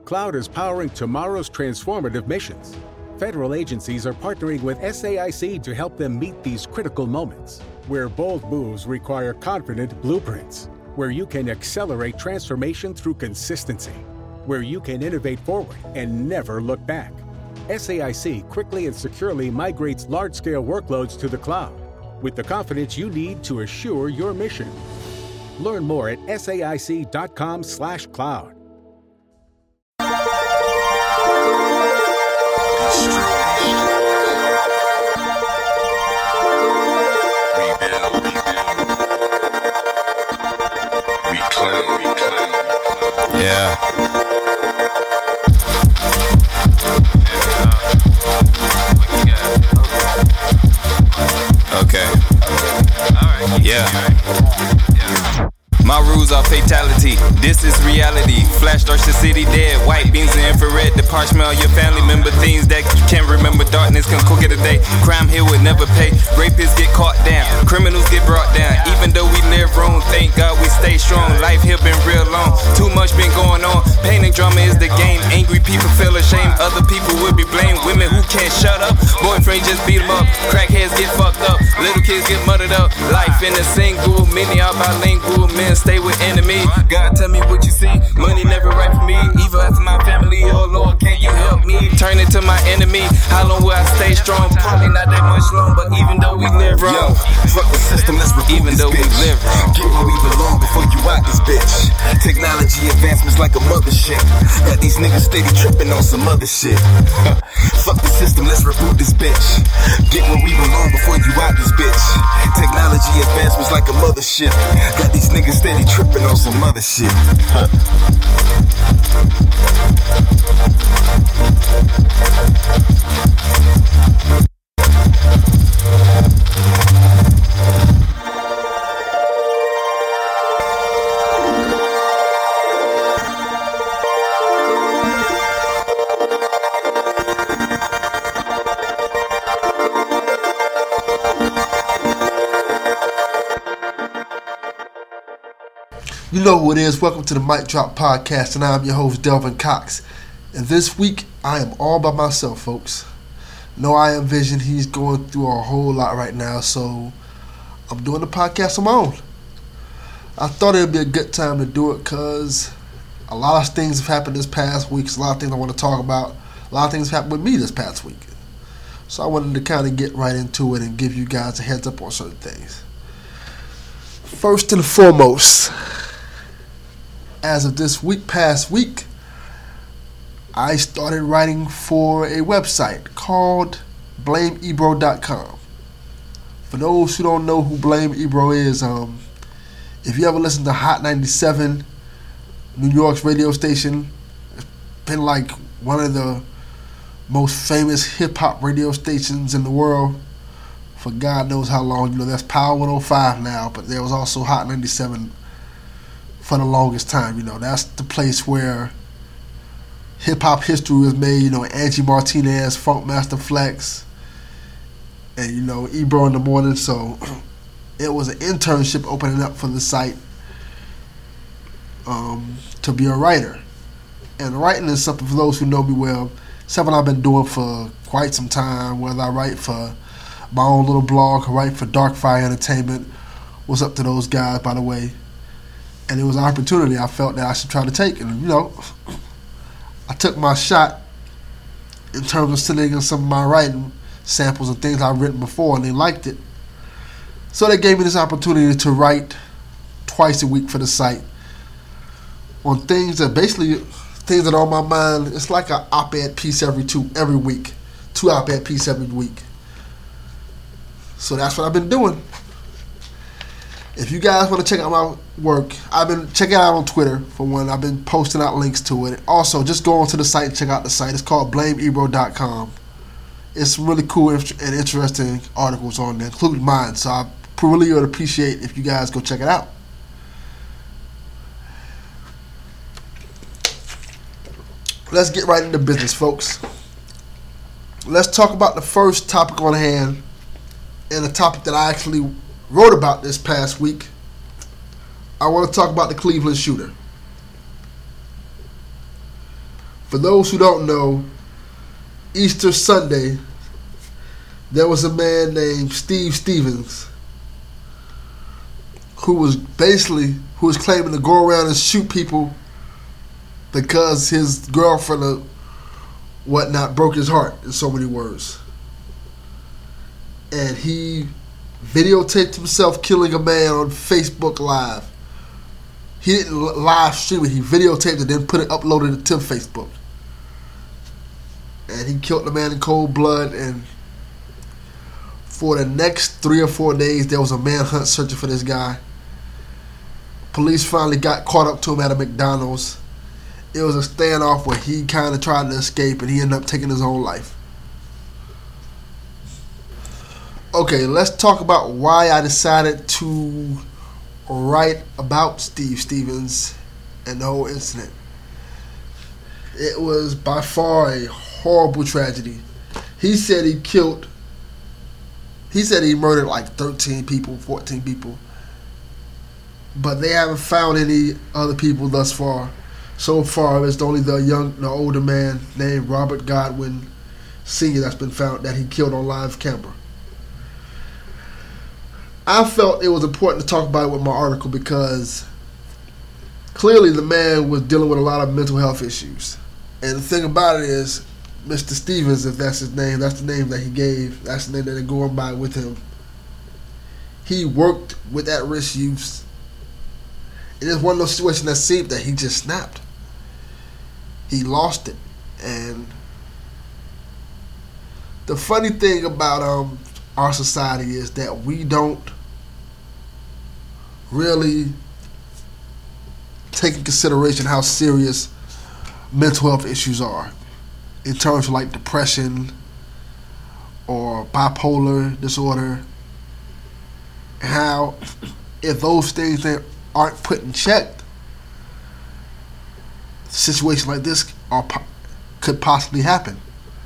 Cloud is powering tomorrow's transformative missions. Federal agencies are partnering with SAIC to help them meet these critical moments, where bold moves require confident blueprints, where you can accelerate transformation through consistency, where you can innovate forward and never look back. SAIC quickly and securely migrates large-scale workloads to the cloud with the confidence you need to assure your mission. Learn more at SAIC.com/cloud. Yeah. Okay. Yeah. My rules are fatality. This is reality. Flash starts the city dead. White beams and infrared. The parchment of your family member. Things that you can't remember. Darkness can cook it a day. Crime here would never pay. Rapists get caught down. Criminals get brought down. Even though we live wrong, thank God we stay strong. Life here been real long. Too much been going on. Pain and drama is the game. Angry people feel ashamed. Other people will be blamed. Women who can't shut up. Boyfriends just beat them up. Crackheads get fucked up. Little kids get muddled up. Life in a single. Many are bilingual men. Stay with enemy. God, tell me what you see. Money never right for me. Evil after my family. Oh Lord, can you help me? Turn into my enemy. How long will I stay strong? Probably not that much long, but even though we live wrong. Fuck the system, let's remove even this though bitch. We live wrong. Get where we belong before you out this bitch. Technology advancements like a mothership. Got these niggas steady tripping on some other shit. Fuck the system, let's reboot this bitch. Get where we belong before you out this bitch. Technology advancements like a mothership. Got these niggas steady tripping on some other shit. You know who it is. Welcome to the Mic Drop Podcast, and I'm your host, Delvin Cox. And this week, I am all by myself, folks. No I Am Vision. He's going through a whole lot right now, so I'm doing the podcast on my own. I thought it would be a good time to do it because a lot of things have happened this past week. A lot of things I want to talk about. A lot of things have happened with me this past week. So I wanted to kind of get right into it and give you guys a heads up on certain things. First and foremost, as of this past week, I started writing for a website called BlameEbro.com. For those who don't know who Blame Ebro is, if you ever listen to Hot 97, New York's radio station, it's been like one of the most famous hip-hop radio stations in the world for God knows how long. You know, that's Power 105 now, but there was also Hot 97 for the longest time. You know, that's the place where hip-hop history was made. You know, Angie Martinez, Funkmaster Flex, and, you know, Ebro in the morning. So it was an internship opening up for the site to be a writer. And writing is something, for those who know me well, something I've been doing for quite some time, whether I write for my own little blog or write for Darkfire Entertainment. What's up to those guys, by the way? And it was an opportunity I felt that I should try to take. And, you know, I took my shot in terms of sending in some of my writing samples and things I've written before, and they liked it. So they gave me this opportunity to write twice a week for the site on things that are on my mind. It's like an op-ed piece every week. 2 op-ed pieces every week. So that's what I've been doing. If you guys want to check out my work, I've been checking it out on Twitter, for one. I've been posting out links to it. Also, just go onto the site and check out the site. It's called BlameEbro.com. It's some really cool and interesting articles on there, including mine. So I really would appreciate if you guys go check it out. Let's get right into business, folks. Let's talk about the first topic on hand, and a topic that I actually wrote about this past week. I want to talk about the Cleveland shooter. For those who don't know, Easter Sunday, there was a man named Steve Stevens who was claiming to go around and shoot people because his girlfriend or whatnot broke his heart, in so many words. And he videotaped himself killing a man on Facebook Live. He didn't live stream it. He videotaped it, then uploaded it to Facebook. And he killed the man in cold blood. And for the next 3 or 4 days, there was a manhunt searching for this guy. Police finally got caught up to him at a McDonald's. It was a standoff where he kind of tried to escape, and he ended up taking his own life. Okay, let's talk about why I decided to write about Steve Stevens and the whole incident. It was by far a horrible tragedy. He said he murdered like 13 people, 14 people. But they haven't found any other people thus far. So far, it's only the older man named Robert Godwin Sr. that's been found that he killed on live camera. I felt it was important to talk about it with my article because clearly the man was dealing with a lot of mental health issues. And the thing about it is, Mr. Stevens, if that's his name, that's the name that he gave, that's the name that they're going by with him. He worked with at-risk youths. And it's one of those situations that seemed that he just snapped. He lost it. And the funny thing about our society is that we don't really take in consideration how serious mental health issues are in terms of like depression or bipolar disorder, and how if those things aren't put in check, situations like this could possibly happen.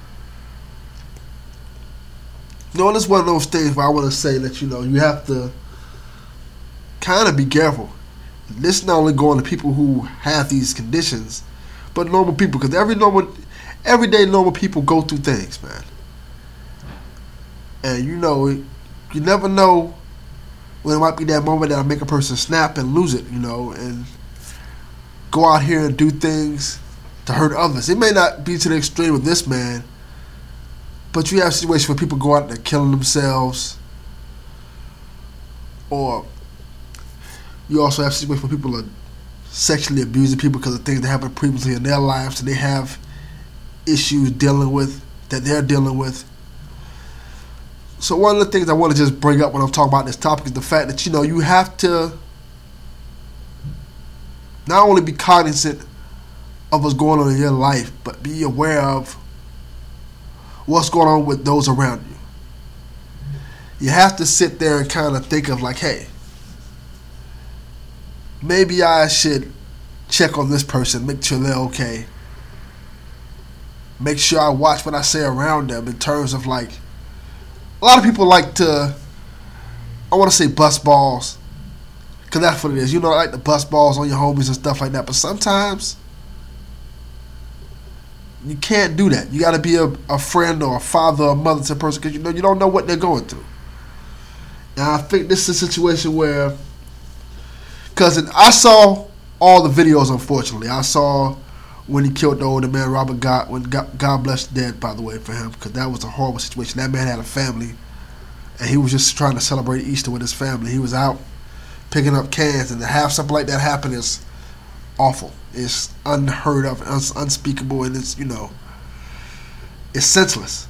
You know, it's one of those things where I want to say that, you have to kind of be careful. This is not only going to people who have these conditions, but normal people, because everyday normal people go through things, man. And you never know when it might be that moment that'll make a person snap and lose it, and go out here and do things to hurt others. It may not be to the extreme of this man, but you have situations where people go out there killing themselves, or you also have situations where people are sexually abusing people because of things that happened previously in their lives, and they have issues that they're dealing with. So one of the things I want to just bring up when I'm talking about this topic is the fact that, you have to not only be cognizant of what's going on in your life, but be aware of what's going on with those around you. You have to sit there and kind of think of like, hey, maybe I should check on this person, make sure they're okay. Make sure I watch what I say around them in terms of like, a lot of people like to, I want to say bust balls, because that's what it is. Like the bust balls on your homies and stuff like that. But sometimes you can't do that. You got to be a friend or a father or a mother to a person, because you don't know what they're going through. And I think this is a situation where, because I saw all the videos, unfortunately. I saw when he killed the older man, Robert Godwin. God bless the dead, by the way, for him, because that was a horrible situation. That man had a family, and he was just trying to celebrate Easter with his family. He was out picking up cans, and to have something like that happen is awful. It's unheard of, unspeakable, and it's, it's senseless.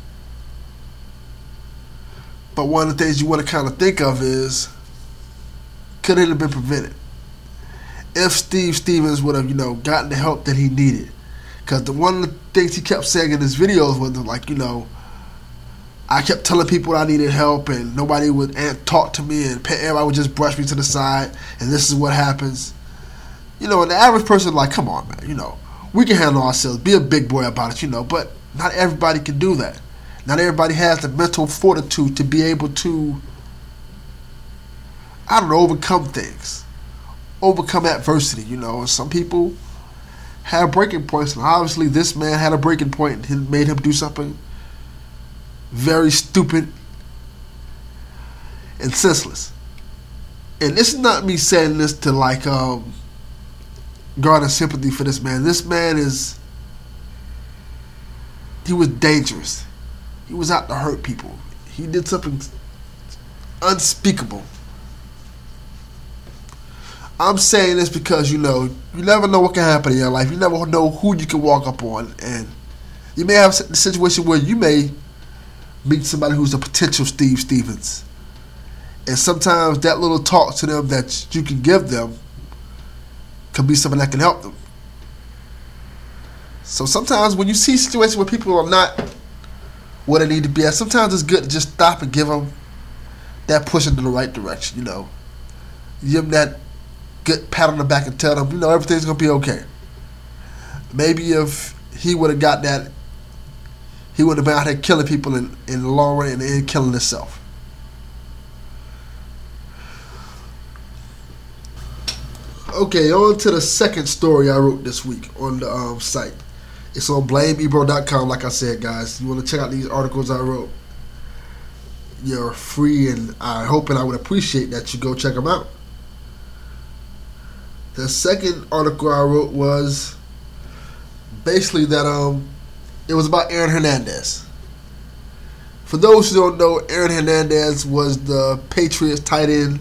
But one of the things you want to kind of think of is, could it have been prevented? If Steve Stevens would have, gotten the help that he needed. Because one of the things he kept saying in his videos was like, I kept telling people I needed help and nobody would talk to me, and everybody would just brush me to the side, and this is what happens. And the average person like, come on, man, we can handle ourselves. Be a big boy about it, but not everybody can do that. Not everybody has the mental fortitude to be able to, overcome things. Overcome adversity, and some people have breaking points, and obviously this man had a breaking point and made him do something very stupid and senseless. And this is not me saying this to garner sympathy for this man. This man he was dangerous. He was out to hurt people. He did something unspeakable. I'm saying this because, you never know what can happen in your life. You never know who you can walk up on. And you may have a situation where you may meet somebody who's a potential Steve Stevens. And sometimes that little talk to them that you can give them can be something that can help them. So sometimes when you see situations where people are not where they need to be at, sometimes it's good to just stop and give them that push in the right direction, Give them that good pat on the back and tell them, everything's going to be okay. Maybe if he would have got that, he would have been out here killing people in the long run and then killing himself. Okay, on to the second story I wrote this week on the site. It's on blameebro.com, like I said, guys. You want to check out these articles I wrote? You're free, and I hope and I would appreciate that you go check them out. The second article I wrote was basically that it was about Aaron Hernandez. For those who don't know, Aaron Hernandez was the Patriots tight end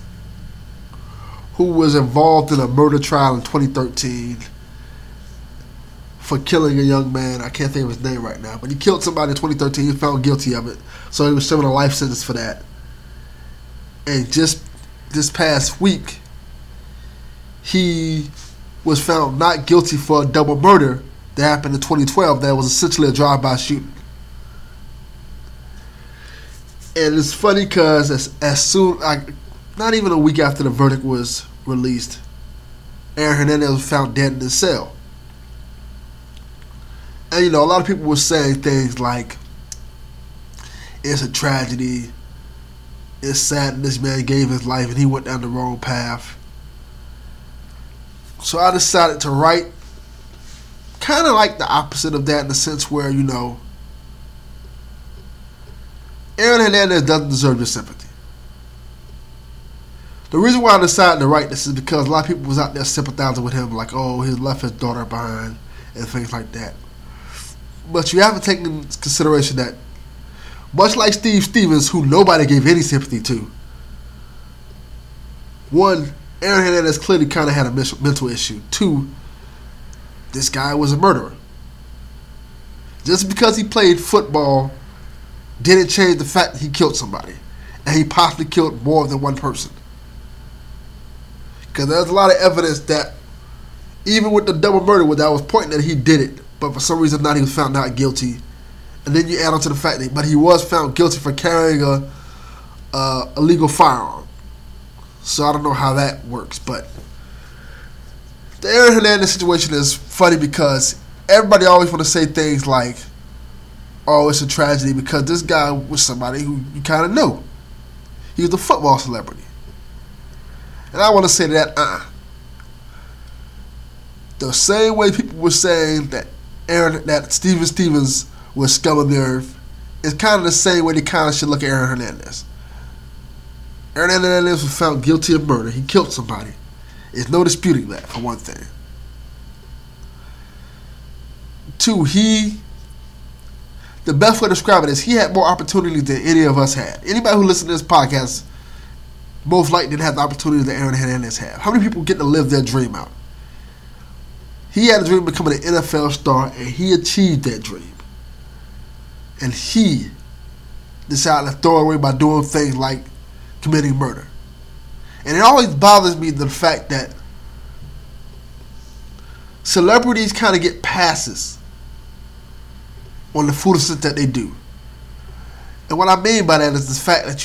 who was involved in a murder trial in 2013 for killing a young man. I can't think of his name right now, but he killed somebody in 2013. He was found guilty of it, so he was serving a life sentence for that. And just this past week, he was found not guilty for a double murder that happened in 2012 that was essentially a drive-by shooting. And it's funny because as soon, not even a week after the verdict was released, Aaron Hernandez was found dead in his cell. And, a lot of people were saying things like, it's a tragedy, it's sad that this man gave his life and he went down the wrong path. So I decided to write kind of like the opposite of that, in the sense where, Aaron Hernandez doesn't deserve your sympathy. The reason why I decided to write this is because a lot of people was out there sympathizing with him, like, oh, he left his daughter behind and things like that. But you have to take into consideration that, much like Steve Stevens, who nobody gave any sympathy to, one, Aaron Hernandez clearly kind of had a mental issue. Two, this guy was a murderer. Just because he played football didn't change the fact that he killed somebody. And he possibly killed more than one person. Because there's a lot of evidence that even with the double murder, that was pointing that he did it, but for some reason not, he was found not guilty. And then you add on to the fact that, but he was found guilty for carrying a illegal firearm. So I don't know how that works, but the Aaron Hernandez situation is funny because everybody always want to say things like, oh, it's a tragedy because this guy was somebody who you kind of know. He was a football celebrity. And I want to say that, the same way people were saying that Steven Stevens was scum of the earth, is kind of the same way they kind of should look at Aaron Hernandez. Aaron Hernandez was found guilty of murder. He killed somebody. There's no disputing that, for one thing. Two, the best way to describe it is he had more opportunities than any of us had. Anybody who listens to this podcast most likely didn't have the opportunity that Aaron Hernandez had. How many people get to live their dream out? He had a dream of becoming an NFL star, and he achieved that dream. And he decided to throw it away by doing things like committing murder. And it always bothers me the fact that celebrities kind of get passes on the foolishness that they do. And what I mean by that is the fact that,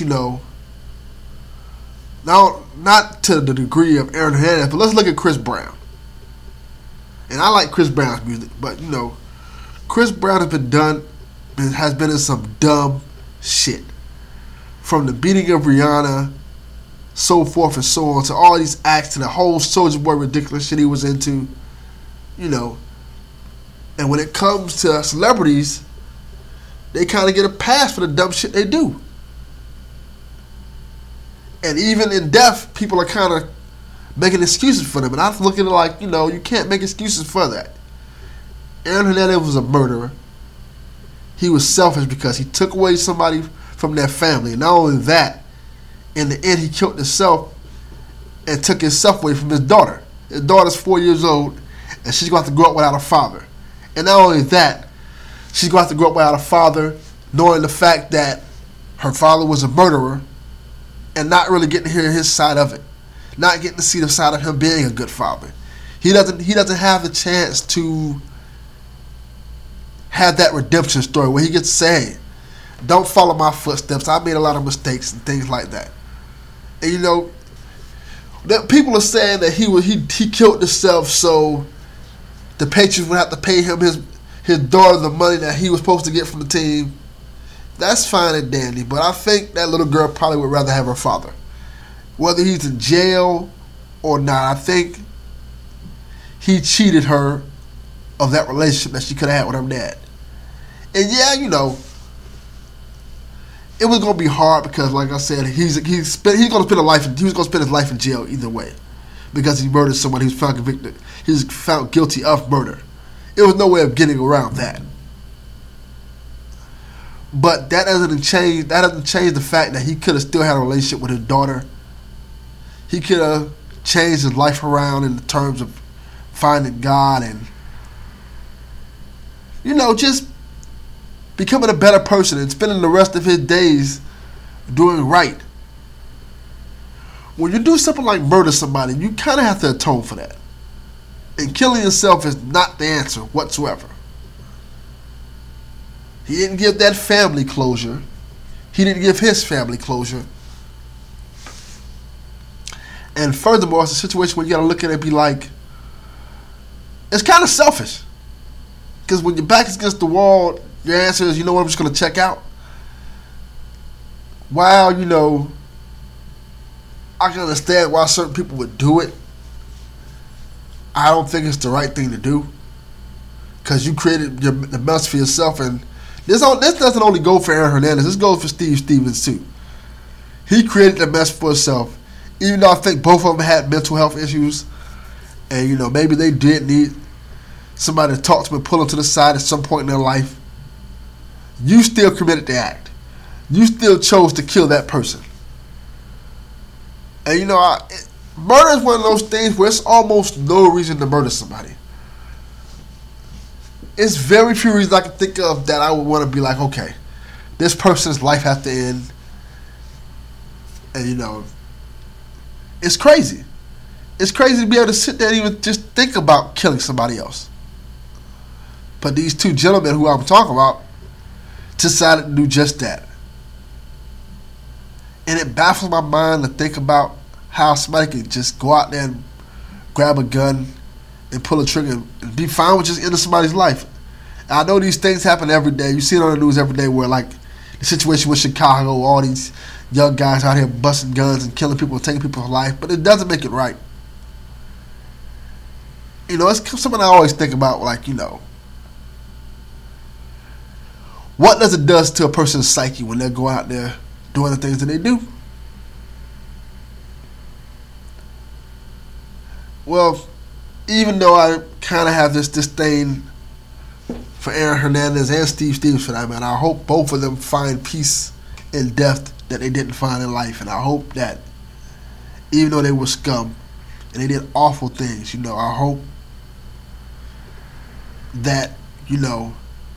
now, not to the degree of Aaron Hernandez, but let's look at Chris Brown. And I like Chris Brown's music, but, Chris Brown has been in some dumb shit. From the beating of Rihanna, so forth and so on, to all these acts, to the whole Soulja Boy ridiculous shit he was into. you know. And when it comes to celebrities, they kind of get a pass for the dumb shit they do. And even in death, people are kind of making excuses for them. And I look at it like, you know, you can't make excuses for that. Aaron Hernandez was a murderer. He was selfish because he took away somebody from their family. And not only that, in the end, he killed himself and took himself away from his daughter. His daughter's 4 years old, and she's going to have to grow up without a father. And not only that, she's going to have to grow up without a father, knowing the fact that her father was a murderer, and not really getting to hear his side of it, not getting to see the side of him being a good father. He doesn't have the chance to have that redemption story where he gets to say, don't follow my footsteps. I made a lot of mistakes and things like that. And you know, that people are saying that he killed himself so the Patriots would have to pay him his daughter the money that he was supposed to get from the team. That's fine and dandy, but I think that little girl probably would rather have her father. Whether he's in jail or not, I think he cheated her of that relationship that she could have had with her dad. And yeah, you know, it was gonna be hard because, like I said, he was gonna spend his life in jail either way, because he murdered someone. He was found convicted. He was found guilty of murder. There was no way of getting around that. But that doesn't change the fact that he could have still had a relationship with his daughter. He could have changed his life around in the terms of finding God and, you know, just becoming a better person and spending the rest of his days doing right. When you do something like murder somebody, you kind of have to atone for that. And killing yourself is not the answer whatsoever. He didn't give that family closure. He didn't give his family closure. And furthermore, it's a situation where you got to look at it and be like, it's kind of selfish. Because when your back is against the wall, your answer is, you know what, I'm just going to check out. While, you know, I can understand why certain people would do it, I don't think it's the right thing to do. Because you created the mess for yourself. And this doesn't only go for Aaron Hernandez. This goes for Steve Stevens, too. He created the mess for himself. Even though I think both of them had mental health issues. And, you know, maybe they did need somebody to talk to them and pull them to the side at some point in their life. You still committed the act. You still chose to kill that person. And, you know, murder is one of those things where it's almost no reason to murder somebody. It's very few reasons I can think of that I would want to be like, okay, this person's life has to end. And, you know, it's crazy. It's crazy to be able to sit there and even just think about killing somebody else. But these two gentlemen who I'm talking about decided to do just that. And it baffles my mind to think about how somebody could just go out there and grab a gun and pull a trigger and be fine with just ending somebody's life. And I know these things happen every day. You see it on the news every day where, like, the situation with Chicago, all these young guys out here busting guns and killing people and taking people's life, but it doesn't make it right. You know, it's something I always think about, like, you know, what does it do to a person's psyche when they go out there doing the things that they do? Well, even though I kind of have this disdain for Aaron Hernandez and Steve Stevens for that, man, I hope both of them find peace in death that they didn't find in life. And I hope that even though they were scum and they did awful things, you know, I hope that, you know,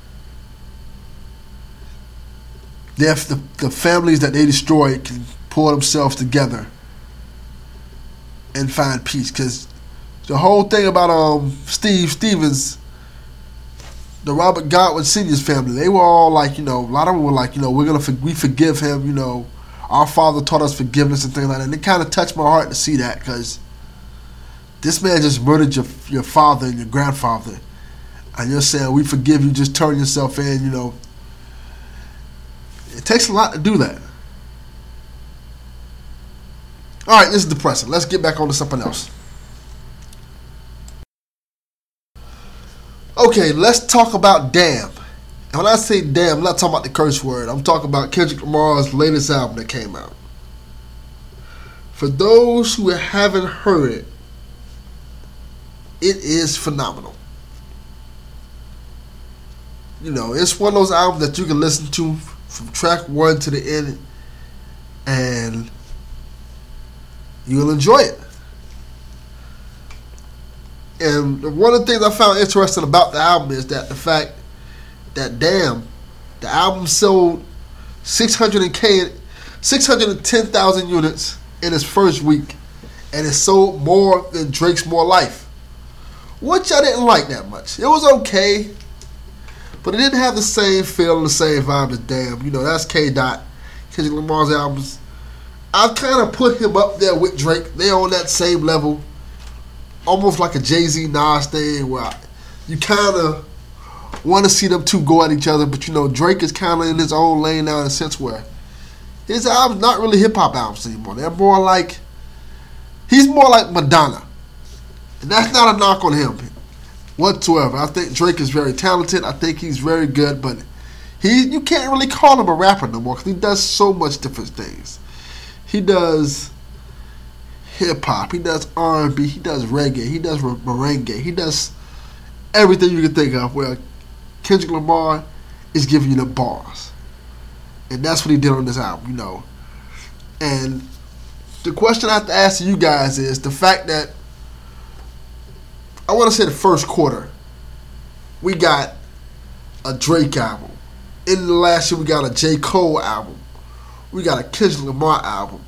the families that they destroyed can pull themselves together and find peace. Because the whole thing about Steve Stevens, the Robert Godwin Sr.'s family, they were all like, you know, a lot of them were like, you know, we forgive him, you know, our father taught us forgiveness and things like that. And it kind of touched my heart to see that, because this man just murdered your father and your grandfather, and you're saying we forgive you, just turn yourself in, you know. It takes a lot to do that. All right, this is depressing. Let's get back on to something else. Okay, let's talk about Damn. And when I say damn, I'm not talking about the curse word. I'm talking about Kendrick Lamar's latest album that came out. For those who haven't heard it, it is phenomenal. You know, it's one of those albums that you can listen to from track 1 to the end and you'll enjoy it. And one of the things I found interesting about the album is that the fact that Damn, the album sold 610,000 units in its first week, and it sold more than Drake's More Life, which I didn't like that much. It was okay, but it didn't have the same feel and the same vibe as Damn. You know, that's K-Dot, Kendrick Lamar's albums. I've kind of put him up there with Drake. They're on that same level, almost like a Jay-Z Nas thing, where you kind of want to see them two go at each other, but you know, Drake is kind of in his own lane now in a sense where his albums not really hip-hop albums anymore. They're more like, he's more like Madonna. And that's not a knock on him whatsoever. I think Drake is very talented. I think he's very good, but you can't really call him a rapper no more because he does so much different things. He does hip-hop, he does R&B, he does reggae, he does merengue, he does everything you can think of, where Kendrick Lamar is giving you the bars. And that's what he did on this album, you know. And the question I have to ask you guys is the fact that, I want to say the first quarter, we got a Drake album. In the last year, we got a J. Cole album. We got a Kendrick Lamar album.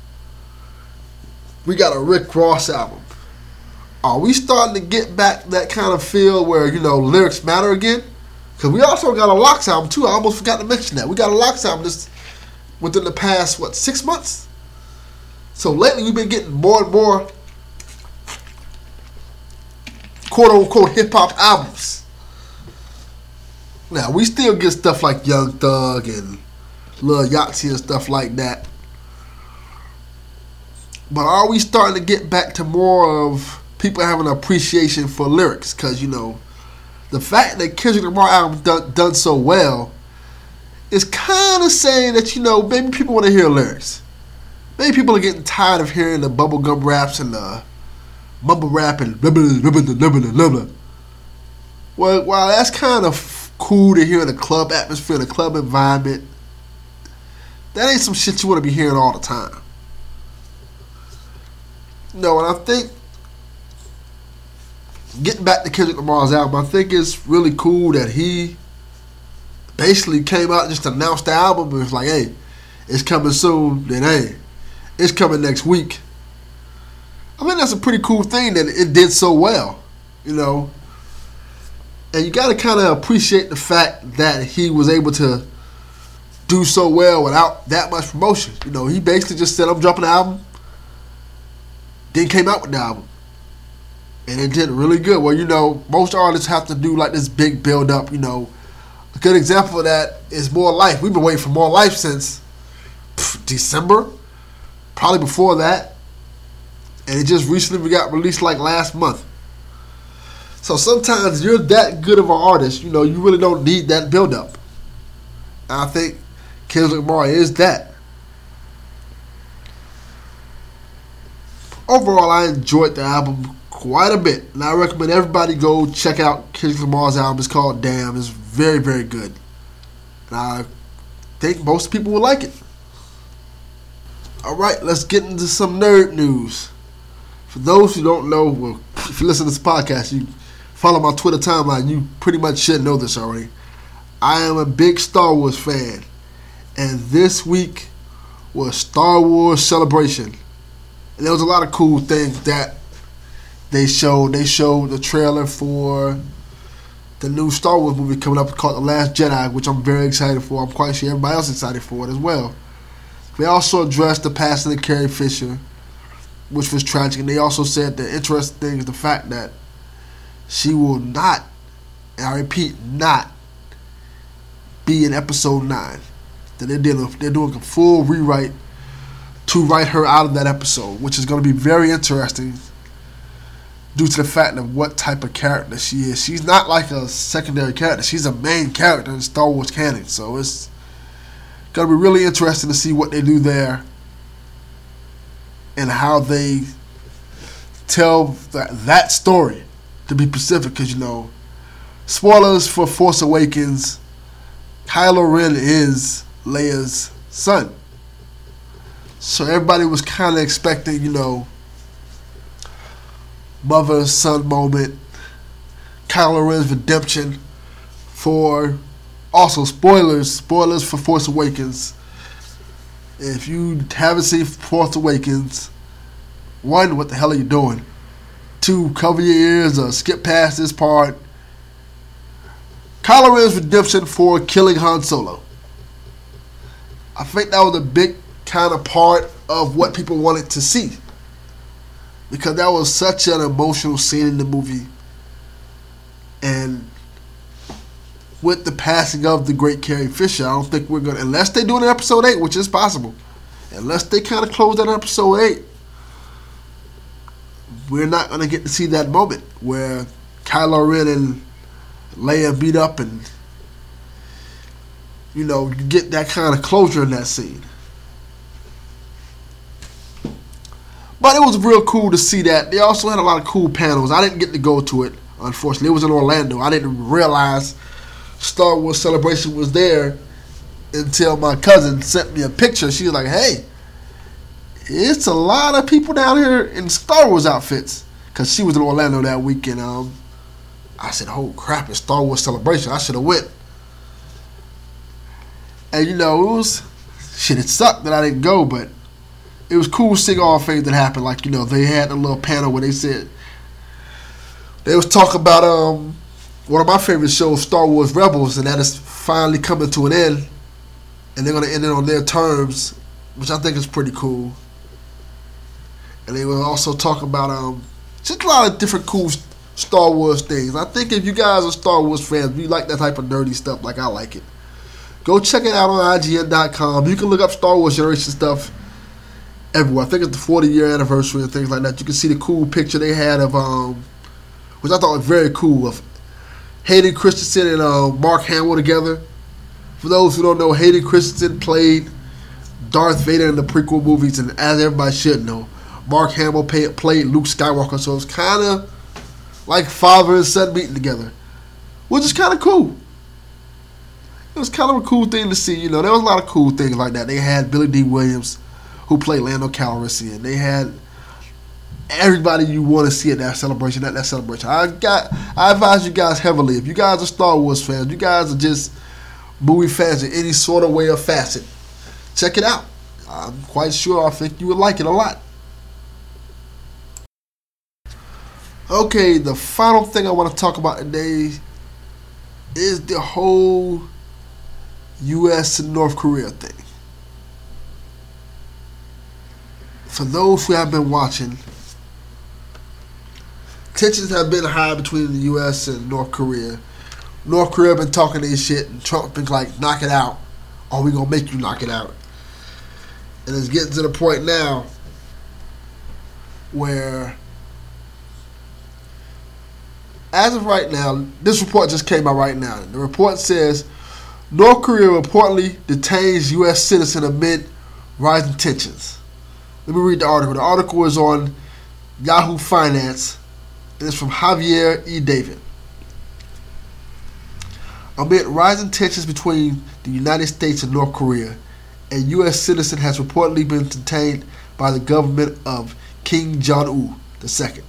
We got a Rick Ross album. Are we starting to get back that kind of feel where, you know, lyrics matter again? Because we also got a Lox album, too. I almost forgot to mention that. We got a Lox album just within the past, 6 months? So lately, we've been getting more and more quote-unquote hip-hop albums. Now, we still get stuff like Young Thug and Lil Yachty and stuff like that. But are we starting to get back to more of people having an appreciation for lyrics? Because, you know, the fact that Kendrick Lamar album done so well is kind of saying that, you know, maybe people want to hear lyrics. Maybe people are getting tired of hearing the bubblegum raps and the mumble rap and blah, blah, blah, blah, blah, blah, blah, blah. Well, while that's kind of cool to hear in a club atmosphere, in a club environment, that ain't some shit you want to be hearing all the time. No, and I think, getting back to Kendrick Lamar's album, I think it's really cool that he basically came out and just announced the album and was like, hey, it's coming soon, then hey, it's coming next week. I mean, that's a pretty cool thing that it did so well, you know. And you got to kind of appreciate the fact that he was able to do so well without that much promotion. You know, he basically just said, I'm dropping the album, then came out with the album. And it did really good. Well, you know, most artists have to do like this big build-up, you know. A good example of that is More Life. We've been waiting for More Life since December, probably before that. And it just recently got released like last month. So sometimes you're that good of an artist, you know, you really don't need that build-up. And I think Kendrick Lamar is that. Overall, I enjoyed the album quite a bit. And I recommend everybody go check out Kendrick Lamar's album. It's called Damn. It's very, very good. And I think most people will like it. Alright, let's get into some nerd news. For those who don't know, well, if you listen to this podcast, you follow my Twitter timeline, you pretty much should know this already. I am a big Star Wars fan. And this week was Star Wars Celebration. And there was a lot of cool things that they showed. They showed the trailer for the new Star Wars movie coming up called The Last Jedi, which I'm very excited for. I'm quite sure everybody else is excited for it as well. They also addressed the passing of Carrie Fisher, which was tragic. And they also said the interesting thing is the fact that she will not, and I repeat, not be in Episode 9. That they're doing a full rewrite to write her out of that episode, which is going to be very interesting due to the fact of what type of character she is. She's not like a secondary character. She's a main character in Star Wars canon. So it's going to be really interesting to see what they do there and how they tell that story, to be specific, because, spoilers for Force Awakens, Kylo Ren is Leia's son. So everybody was kind of expecting, mother-son moment, Kylo Ren's redemption for, also spoilers for Force Awakens. If you haven't seen Force Awakens, 1, what the hell are you doing? 2, cover your ears or skip past this part. Kylo Ren's redemption for killing Han Solo. I think that was a big kind of part of what people wanted to see, because that was such an emotional scene in the movie. And with the passing of the great Carrie Fisher, I don't think we're going to, unless they do it in episode 8, which is possible, unless they kind of close that in episode 8, we're not going to get to see that moment where Kylo Ren and Leia beat up and, you get that kind of closure in that scene. But it was real cool to see that. They also had a lot of cool panels. I didn't get to go to it, unfortunately. It was in Orlando. I didn't realize Star Wars Celebration was there until my cousin sent me a picture. She was like, hey, it's a lot of people down here in Star Wars outfits. Because she was in Orlando that weekend. I said, oh crap, it's Star Wars Celebration. I should have went. And it sucked that I didn't go, but it was cool seeing all the things that happened. Like, they had a little panel where they said, they was talking about one of my favorite shows, Star Wars Rebels, and that is finally coming to an end. And they're going to end it on their terms, which I think is pretty cool. And they were also talking about just a lot of different cool Star Wars things. I think if you guys are Star Wars fans, you like that type of nerdy stuff like I like it, go check it out on IGN.com. You can look up Star Wars Generation stuff everywhere. I think it's the 40-year anniversary and things like that. You can see the cool picture they had of, which I thought was very cool, of Hayden Christensen and Mark Hamill together. For those who don't know, Hayden Christensen played Darth Vader in the prequel movies, and as everybody should know, Mark Hamill played Luke Skywalker. So it's kind of like father and son meeting together, which is kind of cool. It was kind of a cool thing to see. There was a lot of cool things like that. They had Billy D. Williams, who played Lando Calrissian. They had everybody you want to see at that celebration. I advise you guys heavily, if you guys are Star Wars fans, you guys are just movie fans in any sort of way or facet, check it out. I'm quite sure I think you would like it a lot. Okay, the final thing I want to talk about today is the whole U.S. and North Korea thing. For those who have been watching, tensions have been high between the U.S. and North Korea. North Korea been talking their shit, and Trump been like, knock it out, or we gonna make you knock it out. And it's getting to the point now where, as of right now, this report just came out right now. The report says North Korea reportedly detains U.S. citizen amid rising tensions. Let me read the article. The article is on Yahoo Finance, and it's from Javier E. David. Amid rising tensions between the United States and North Korea, a U.S. citizen has reportedly been detained by the government of Kim Jong-un II.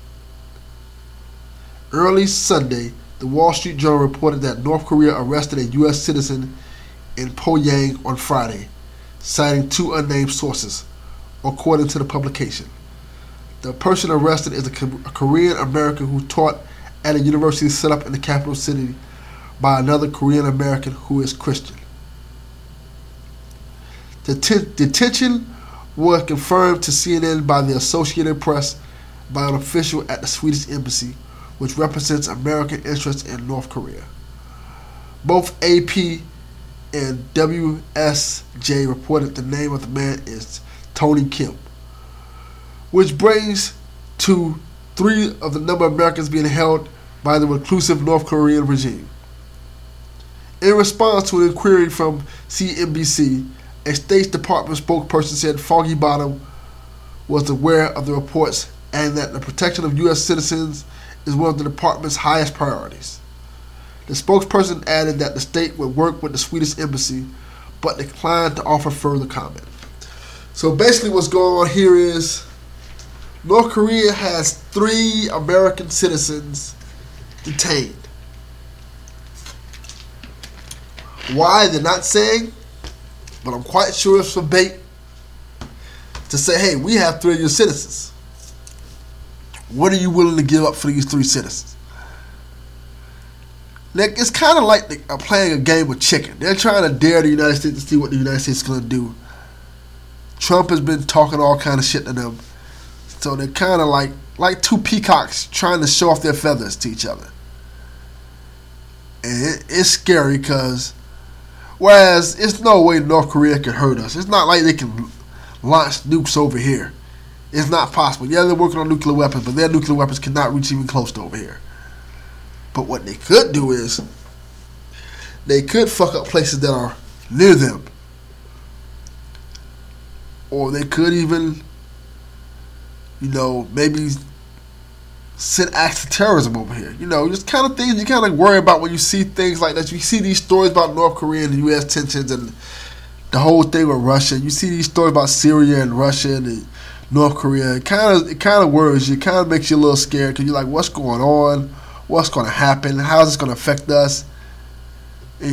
Early Sunday, the Wall Street Journal reported that North Korea arrested a U.S. citizen in Pyongyang on Friday, citing 2 unnamed sources, according to the publication. The person arrested is a Korean American who taught at a university set up in the capital city by another Korean American who is Christian. The detention was confirmed to CNN by the Associated Press by an official at the Swedish embassy, which represents American interests in North Korea. Both AP and WSJ reported the name of the man is Tony Kim, which brings to 3 of the number of Americans being held by the reclusive North Korean regime. In response to an inquiry from CNBC, a State Department spokesperson said Foggy Bottom was aware of the reports and that the protection of U.S. citizens is one of the department's highest priorities. The spokesperson added that the state would work with the Swedish embassy, but declined to offer further comment. So basically what's going on here is North Korea has 3 American citizens detained. Why, they're not saying, but I'm quite sure it's for bait to say, hey, we have 3 of your citizens. What are you willing to give up for these 3 citizens? Like, it's kind of like playing a game of chicken. They're trying to dare the United States to see what the United States is going to do. Trump has been talking all kind of shit to them. So they're kind of like 2 peacocks trying to show off their feathers to each other. And it's scary because, whereas it's no way North Korea can hurt us. It's not like they can launch nukes over here. It's not possible. Yeah, they're working on nuclear weapons, but their nuclear weapons cannot reach even close to over here. But what they could do is they could fuck up places that are near them. Or they could even, maybe send acts of terrorism over here. Just kind of things you kind of worry about when you see things like that. You see these stories about North Korea and U.S. tensions and the whole thing with Russia. You see these stories about Syria and Russia and North Korea. It kind of worries you. It kind of makes you a little scared because you're like, what's going on? What's going to happen? How is this going to affect us? And,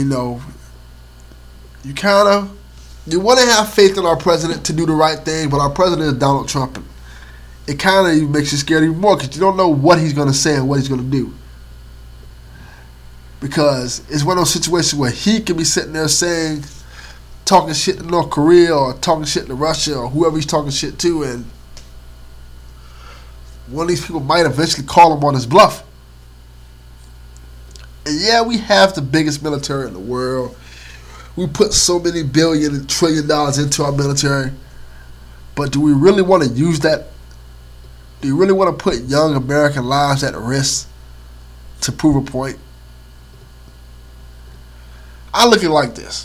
you want to have faith in our president to do the right thing, but our president is Donald Trump. And it kind of even makes you scared even more because you don't know what he's going to say and what he's going to do. Because it's one of those situations where he can be sitting there talking shit to North Korea or talking shit to Russia or whoever he's talking shit to, and one of these people might eventually call him on his bluff. And yeah, we have the biggest military in the world. We put so many billion and trillion dollars into our military. But do we really want to use that? Do you really want to put young American lives at risk to prove a point? I look at it like this.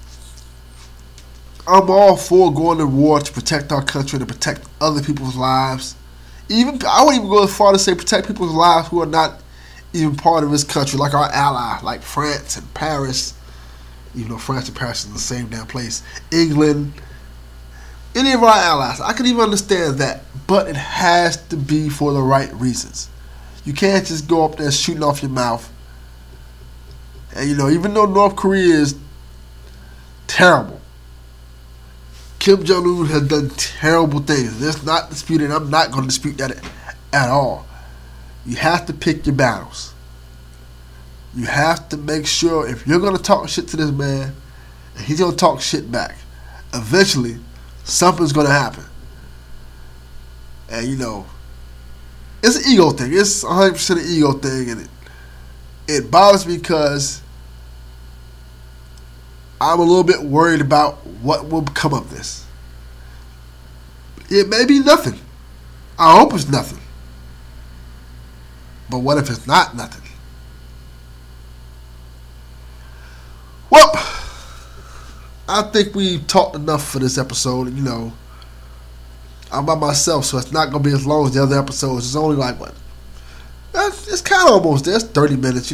I'm all for going to war to protect our country, to protect other people's lives. I wouldn't even go as far to say protect people's lives who are not even part of this country, like our ally, like France and Paris. Even though France and Paris is in the same damn place. England, any of our allies. I can even understand that. But it has to be for the right reasons. You can't just go up there shooting off your mouth. And even though North Korea is terrible, Kim Jong-un has done terrible things. That's not disputed. I'm not going to dispute that at all. You have to pick your battles. You have to make sure if you're going to talk shit to this man, and he's going to talk shit back, eventually something's going to happen. And it's an ego thing. It's 100% an ego thing, and it bothers me because I'm a little bit worried about what will come of this. It may be nothing. I hope it's nothing. But what if it's not nothing? Well, I think we talked enough for this episode. I'm by myself, so it's not going to be as long as the other episodes. It's only like, it's kind of almost there. It's 30 minutes,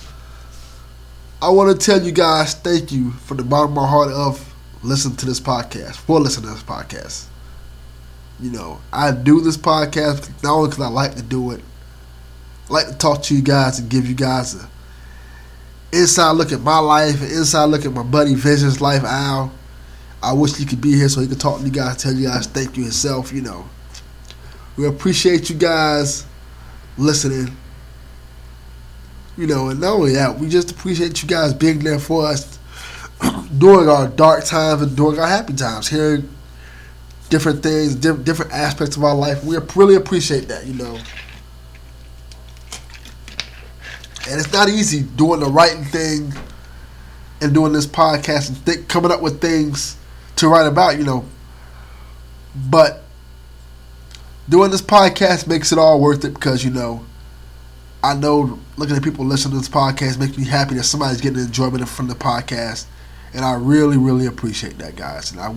I want to tell you guys thank you from the bottom of my heart of listening to this podcast, for listening to this podcast. I do this podcast not only because I like to do it, I like to talk to you guys and give you guys an inside look at my life, an inside look at my buddy Vision's life, Al. I wish he could be here so he could talk to you guys, tell you guys thank you himself, We appreciate you guys listening. And not only that, we just appreciate you guys being there for us during our dark times and during our happy times, hearing different things, different aspects of our life. We really appreciate that, And it's not easy doing the right thing and doing this podcast and coming up with things to write about, But doing this podcast makes it all worth it because, you know, I know looking at people listening to this podcast makes me happy that somebody's getting enjoyment from the podcast. And I really, really appreciate that, guys. And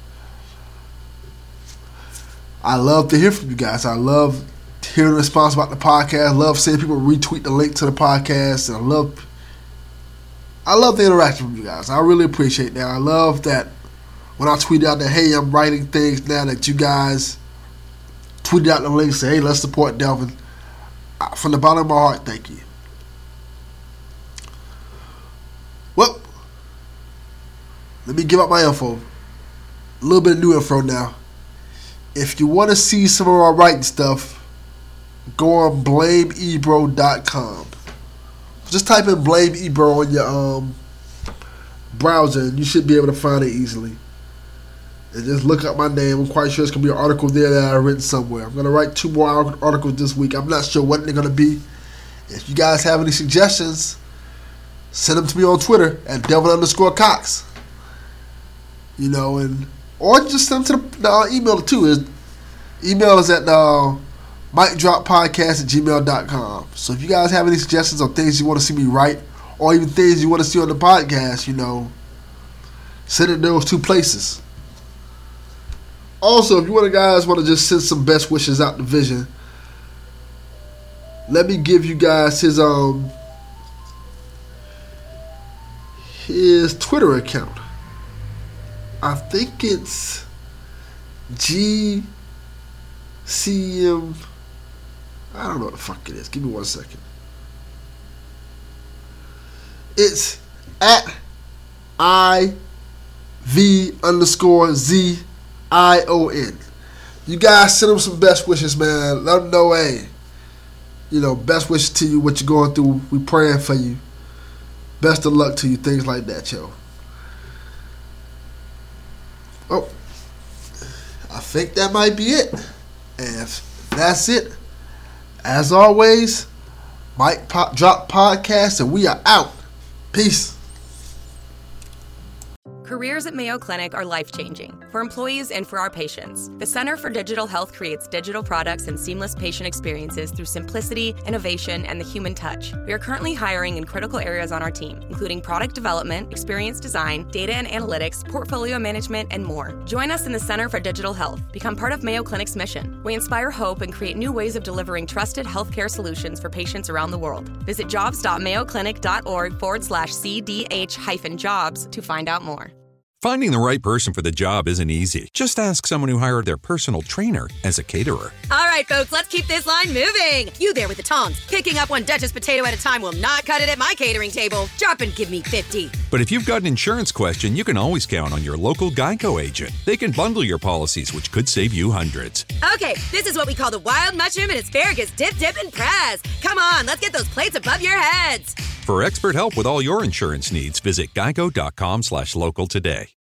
I love to hear from you guys. I love hearing the response about the podcast. I love seeing people retweet the link to the podcast. And I love the interaction with you guys. I really appreciate that. I love that when I tweet out that, hey, I'm writing things now, that you guys tweeted out the link, say, hey, let's support Delvin. From the bottom of my heart, thank you. Well, let me give out my info. A little bit of new info now. If you want to see some of our writing stuff, go on blameebro.com. Just type in Blame Ebro on your browser and you should be able to find it easily. And just look up my name. I'm quite sure it's going to be an article there that I've written somewhere. I'm going to write 2 more articles this week. I'm not sure what they're going to be. If you guys have any suggestions, send them to me on Twitter at Delvin_Cox. You know, or just send them to the email too. Email is at micdroppodcast@gmail.com. So if you guys have any suggestions on things you want to see me write, or even things you want to see on the podcast, you know, send it to those 2 places. Also, if you guys want to just send some best wishes out to Vision, let me give you guys his Twitter account. I think it's GCM. I don't know what the fuck it is. Give me 1 second. It's at IV_ZION. You guys send them some best wishes, man. Let them know, hey, you know, best wishes to you, what you're going through. We praying for you. Best of luck to you, things like that, yo. Oh, I think that might be it. And if that's it, as always, Mic Drop Podcast, and we are out. Peace. Careers at Mayo Clinic are life-changing for employees and for our patients. The Center for Digital Health creates digital products and seamless patient experiences through simplicity, innovation, and the human touch. We are currently hiring in critical areas on our team, including product development, experience design, data and analytics, portfolio management, and more. Join us in the Center for Digital Health. Become part of Mayo Clinic's mission. We inspire hope and create new ways of delivering trusted healthcare solutions for patients around the world. Visit jobs.mayoclinic.org/CDH-jobs to find out more. Finding the right person for the job isn't easy. Just ask someone who hired their personal trainer as a caterer. All right, folks, let's keep this line moving. You there with the tongs. Picking up one Duchess potato at a time will not cut it at my catering table. Drop and give me 50. But if you've got an insurance question, you can always count on your local Geico agent. They can bundle your policies, which could save you hundreds. Okay, this is what we call the wild mushroom and asparagus dip, and press. Come on, let's get those plates above your heads. For expert help with all your insurance needs, visit geico.com/local today.